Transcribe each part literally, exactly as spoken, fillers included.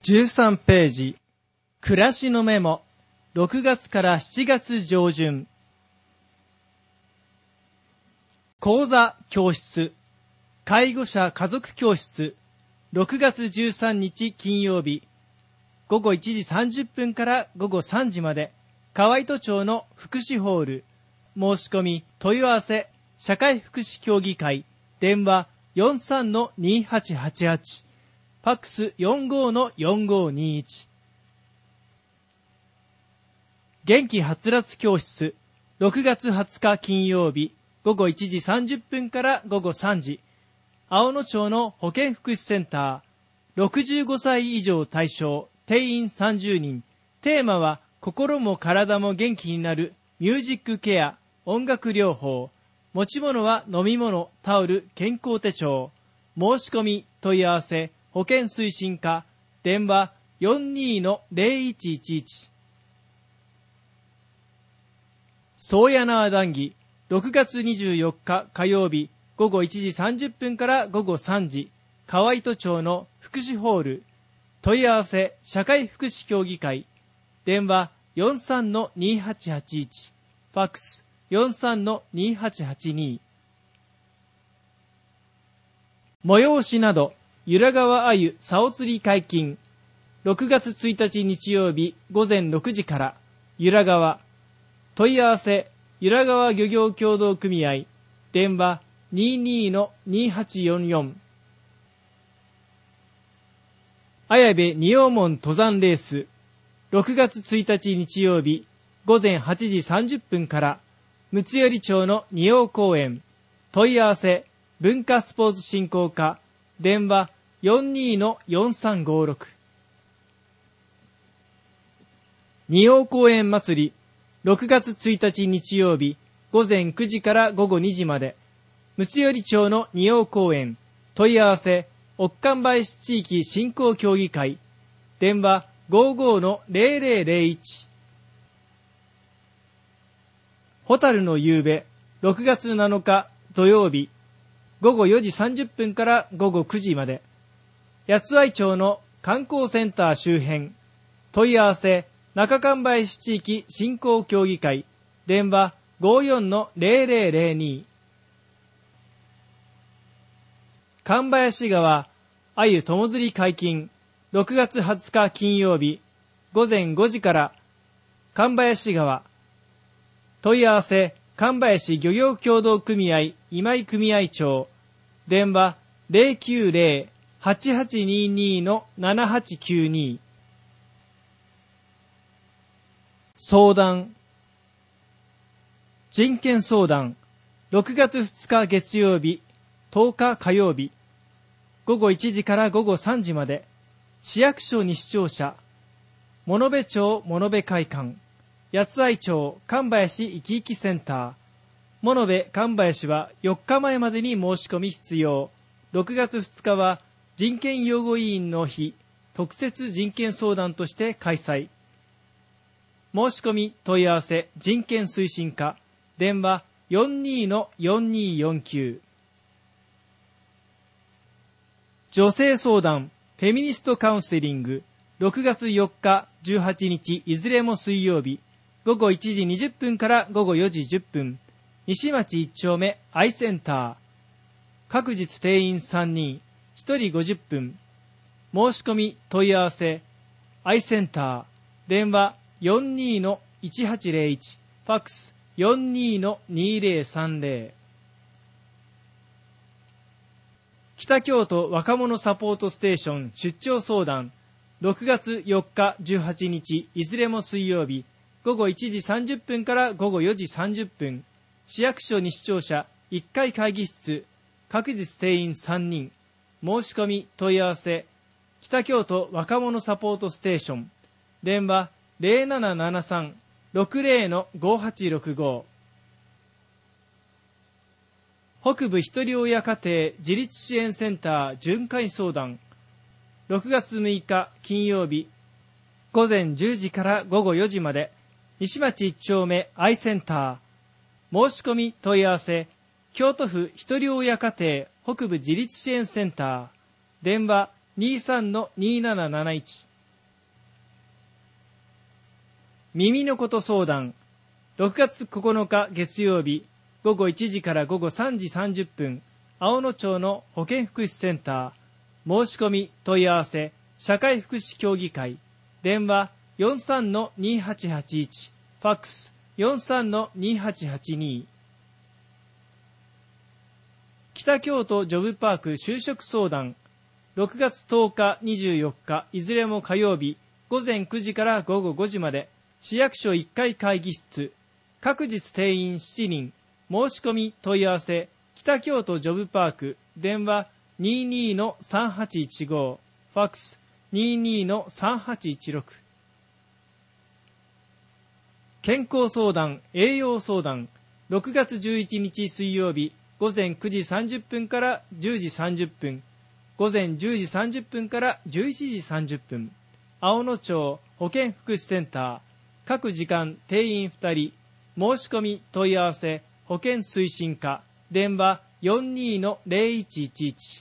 じゅうさんページ、暮らしのメモ、ろくがつからしちがつ上旬。講座教室、介護者家族教室、ろくがつじゅうさんにち金曜日、ごごいちじさんじゅっぷんからごごさんじまで、河合戸町の福祉ホール、申し込み、問い合わせ、社会福祉協議会、電話 よんさんのにはちはちはち、ファックス よんごのよんごにいち。元気はつらつ教室、ろくがつはつか金曜日、ごごいちじさんじゅっぷんからごごさんじ、青野町の保健福祉センター、ろくじゅうごさい以上対象、定員さんじゅうにん、テーマは心も体も元気になるミュージックケア、音楽療法、持ち物は飲み物、タオル、健康手帳、申し込み、問い合わせ、保健推進課、電話 よんにのぜろいちいちいち。宗谷縄談義、ろくがつにじゅうよっか火曜日、ごごいちじさんじゅっぷんからごごさんじ、河合戸町の福祉ホール、問い合わせ、社会福祉協議会、電話 よんさんのにはちはちいち、ファックス よんさんのにはちはちに。催しなど、由良川鮎竿釣り解禁、ろくがつついたち日曜日ごぜんろくじから、由良川、問い合わせ、由良川漁業協同組合、電話 にじゅうにのにはちよんよん。綾部仁王門登山レース、ろくがつついたち日曜日ごぜんはちじさんじゅっぷんから、六寄町の仁王公園、問い合わせ、文化スポーツ振興課、電話 よんにのよんさんごろく。仁王公園祭り、ろくがつついたち日曜日ごぜんくじからごごにじまで、六寄町の仁王公園、問い合わせ、奥神林地域振興協議会、電話 ごじゅうのぜろぜろぜろいち。ホタルの夕べ、ろくがつなのか土曜日、ごごよじさんじゅっぷんからごごくじまで、八合町の観光センター周辺、問い合わせ、中神林地域振興協議会、電話 ごじゅうよんのぜろぜろぜろに。神林川鮎友釣り解禁、ろくがつはつか金曜日ごぜんごじから、神林川、問い合わせ、神林漁業協同組合今井組合長、電話 ぜろきゅうぜろ はちはちににのななはちきゅうに。相談、人権相談、ろくがつふつか月曜日とおか火曜日、ごごいちじからごごさんじまで、市役所西庁舎、物部町物部会館、八合町神林いきいきセンター、物部神林はよっかまえまでに申し込み必要。ろくがつふつかは人権擁護委員の日、特設人権相談として開催。申し込み問い合わせ人権推進課、電話 よんにのよんによんきゅう。女性相談フェミニストカウンセリング、ろくがつよっかじゅうはちにちいずれも水曜日、ごごいちじにじゅっぷんからごごよじじゅっぷん、西町いち丁目アイセンター、各日定員さんにん、ひとりごじゅっぷん、申し込み問い合わせアイセンター、電話 よんにのいちはちぜろいち、ファックス よんにのにぜろさんぜろ。北京都若者サポートステーション出張相談、ろくがつよっかじゅうはちにちいずれも水曜日、ごごいちじさんじゅっぷんからごごよじさんじゅっぷん、市役所西庁舎いっかい会議室、各日定員さんにん、申し込み問い合わせ、北京都若者サポートステーション、電話 ぜろななななさん ろくぜろのごはちろくご。北部ひとり親家庭自立支援センター巡回相談、ろくがつむいか金曜日、ごぜんじゅうじからごごよじまで、西町いち丁目アイセンター、申し込み問い合わせ、京都府ひとり親家庭北部自立支援センター、電話 にじゅうさんのにーなななななち、 耳のこと相談、ろくがつここのか月曜日、ごごいちじからごごさんじさんじゅっぷん、青野町の保健福祉センター、申し込み問い合わせ、社会福祉協議会、電話 よんさんのにはちはちいち、ファックス よんさんのにはちはちに。北京都ジョブパーク就職相談、ろくがつとおか、にじゅうよっか、いずれも火曜日、ごぜんくじからごごごじまで、市役所いっかい会議室、各日定員しちにん、申し込み問い合わせ、北京都ジョブパーク、電話 にじゅうにのさんはちいちご、ファックス にじゅうにのさんはちいちろく。健康相談、栄養相談、ろくがつじゅういちにち水曜日、ごぜんくじさんじゅっぷんからじゅうじさんじゅっぷん、ごぜんじゅうじさんじゅっぷんからじゅういちじさんじゅっぷん、青野町保健福祉センター、各時間定員ふたり、申し込み問い合わせ、保健推進課、電話 よんにのぜろいちいちいち。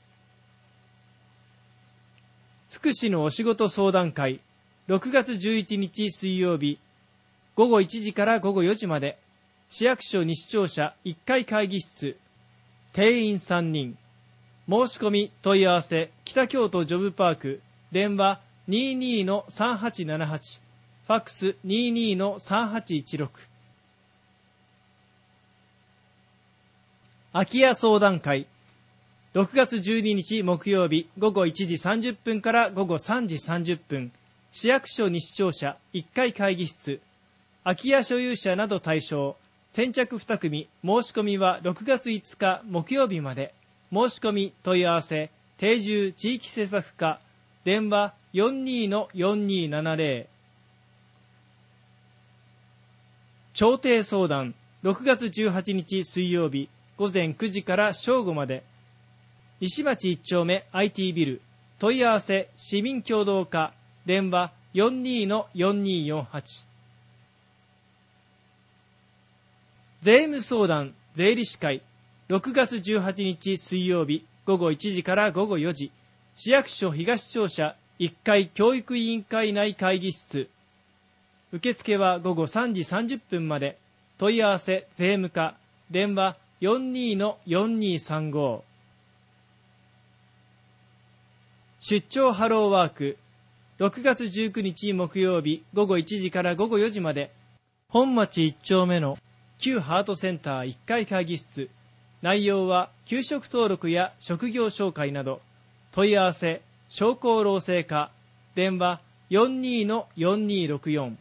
福祉のお仕事相談会、ろくがつじゅういちにち水曜日、ごごいちじからごごよじまで、市役所西庁舎いっかい会議室、定員さんにん、申し込み問い合わせ、北京都ジョブパーク、電話 にじゅうにのさんはちななはち、ファックス にじゅうにのさんはちいちろく。空き家相談会、ろくがつじゅうににち木曜日、ごごいちじさんじゅっぷんからごごさんじさんじゅっぷん、市役所西庁舎いっかい会議室、空き家所有者など対象、先着にくみ、申し込みはろくがついつか木曜日まで、申し込み問い合わせ、定住地域政策課、電話 よんにのよんにななぜろ。調停相談、ろくがつじゅうはちにち水曜日、ごぜんくじから正午まで、西町いっちょうめ アイティー ビル、問い合わせ市民協働課、電話 よんにのよんによんはち。税務相談税理士会、ろくがつじゅうはちにち水曜日、ごごいちじからごごよじ、市役所東庁舎いっかい教育委員会内会議室、受付はごごさんじさんじゅっぷんまで、問い合わせ税務課、電話 よんにのよんにさんご。出張ハローワーク、ろくがつじゅうくにち木曜日、ごごいちじからごごよじまで、本町いっちょうめの旧ハートセンターいっかい会議室、内容は給食登録や職業紹介など、問い合わせ商工労政課、電話 よんにのよんにろくよん。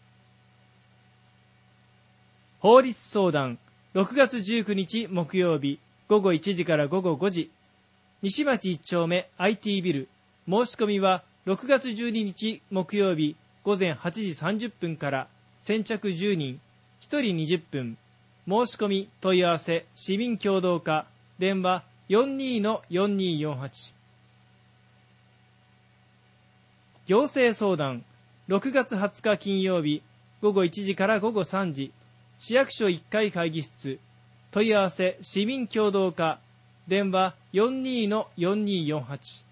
法律相談、ろくがつじゅうくにち木曜日、ごごいちじからごごごじ、西町いっちょうめ アイティー ビル、申し込みはろくがつじゅうににち木曜日、ごぜんはちじさんじゅっぷんから、先着じゅうにん、ひとりにじゅっぷん、申し込み問い合わせ市民協働課、電話 よんにのよんによんはち。行政相談、ろくがつはつか金曜日、ごごいちじからごごさんじ、市役所いっかい会議室、問い合わせ市民協働課、電話 よんにのよんによんはち。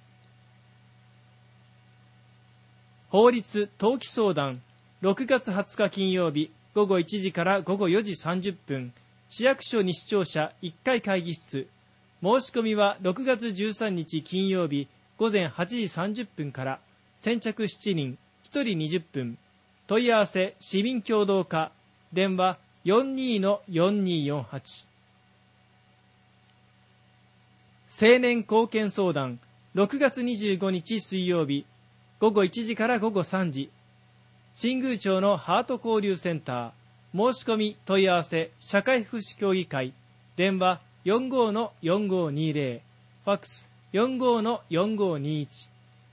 法律登記相談、ろくがつはつか金曜日、ごごいちじからごごよじさんじゅっぷん、市役所西庁舎いっかい会議室、申し込みはろくがつじゅうさんにち金曜日、ごぜんはちじさんじゅっぷんから、先着しちにん、ひとりにじゅっぷん、問い合わせ市民協働課、電話 よんにのよんによんはち。青年貢献相談、ろくがつにじゅうごにち水曜日、ごごいちじからごごさんじ、新宮町のハート交流センター、申し込み問い合わせ社会福祉協議会、電話 よんごのよんごにぜろ、ファックス よんごのよんごにいち。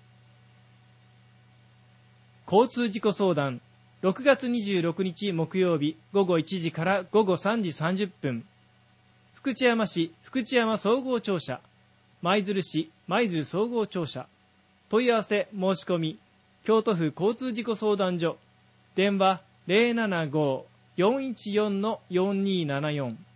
交通事故相談、ろくがつにじゅうろくにち木曜日、ごごいちじからごごさんじさんじゅっぷん、福知山市福知山総合庁舎、舞鶴市舞鶴総合庁舎、問い合わせ申し込み京都府交通事故相談所、電話 ゼロななご よんいちよんのよんにななよん。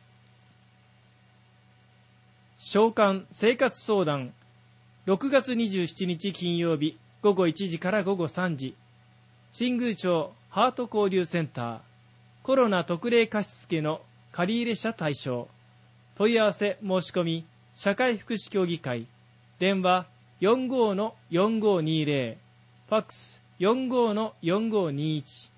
償還生活相談、ろくがつにじゅうしちにち金曜日、ごごいちじからごごさんじ、 新宮町ハート交流センター、コロナ特例貸付の借入者対象。問い合わせ申し込み、社会福祉協議会、電話 よんごーのよんごーにーぜろ、ファックス よんごーのよんごーにーいち。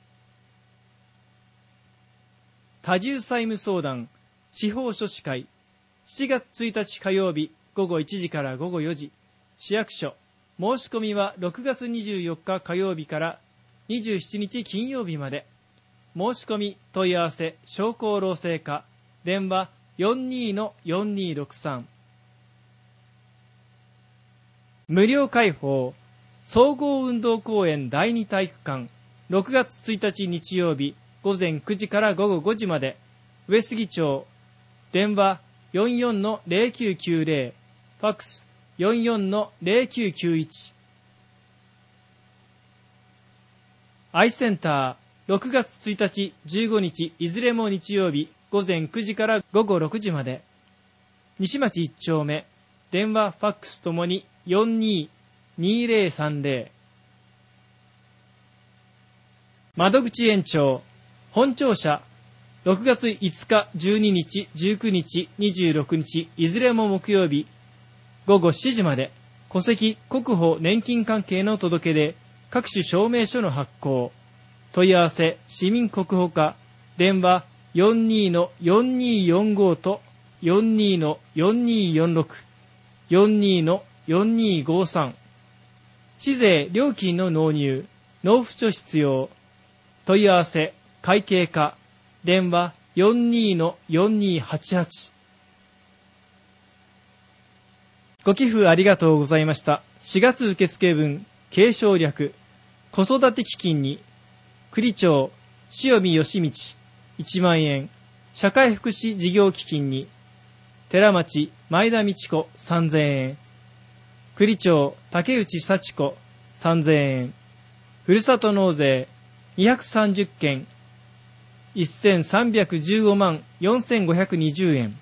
多重債務相談、司法書士会、しちがつついたち火曜日午後いちじから午後よじ、市役所。申し込みはろくがつにじゅうよっか火曜日からにじゅうしちにち金曜日まで。申し込み問い合わせ商工労政課、電話 よんにーのよんにーろくさん。無料開放総合運動公園だいに体育館、ろくがつついたち日曜日午前くじから午後ごじまで。上杉町、電話 よんよんのぜろきゅうきゅうぜろ、ファックス よんよんのぜろきゅうきゅういち。アイセンター、ろくがつついたちじゅうごにちいずれも日曜日午前くじから午後ろくじまで。西町いち丁目、電話ファックスともによんにーにーぜろさんぜろ。窓口延長、本庁舎、ろくがついつかじゅうににちじゅうくにちにじゅうろくにちいずれも木曜日午後しちじまで。戸籍国保年金関係の届け出、各種証明書の発行。問い合わせ市民国保課、電話 よんにーのよんにーよんご と よんにーのよんにーよんろく、よんにーのよんにーごさん。市税料金の納入、納付書必要。問い合わせ会計課、電話 よんにーのよんにーはちはち。ご寄付ありがとうございました。しがつ受付分、継承略、子育て基金に、栗町、塩見義道、いちまんえん、社会福祉事業基金に、寺町、前田道子、さんぜんえん、栗町、竹内幸子、さんぜんえん、ふるさと納税、にひゃくさんじゅっけん、せんさんびゃくじゅうごまんよんせんごひゃくにじゅうえん、